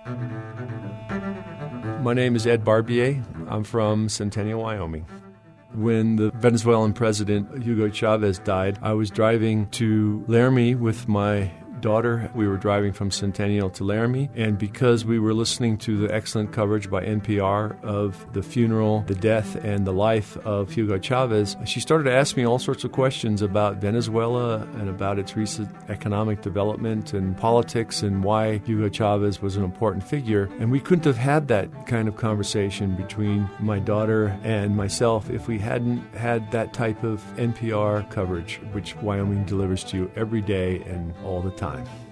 My name is Ed Barbier. I'm from Centennial, Wyoming. When the Venezuelan president, Hugo Chavez, died, I was driving to Laramie with my daughter. We were driving from Centennial to Laramie, and because we were listening to the excellent coverage by NPR of the funeral, the death, and the life of Hugo Chavez, she started to ask me all sorts of questions about Venezuela and about its recent economic development and politics and why Hugo Chavez was an important figure. And we couldn't have had that kind of conversation between my daughter and myself if we hadn't had that type of NPR coverage, which Wyoming delivers to you every day and all the time.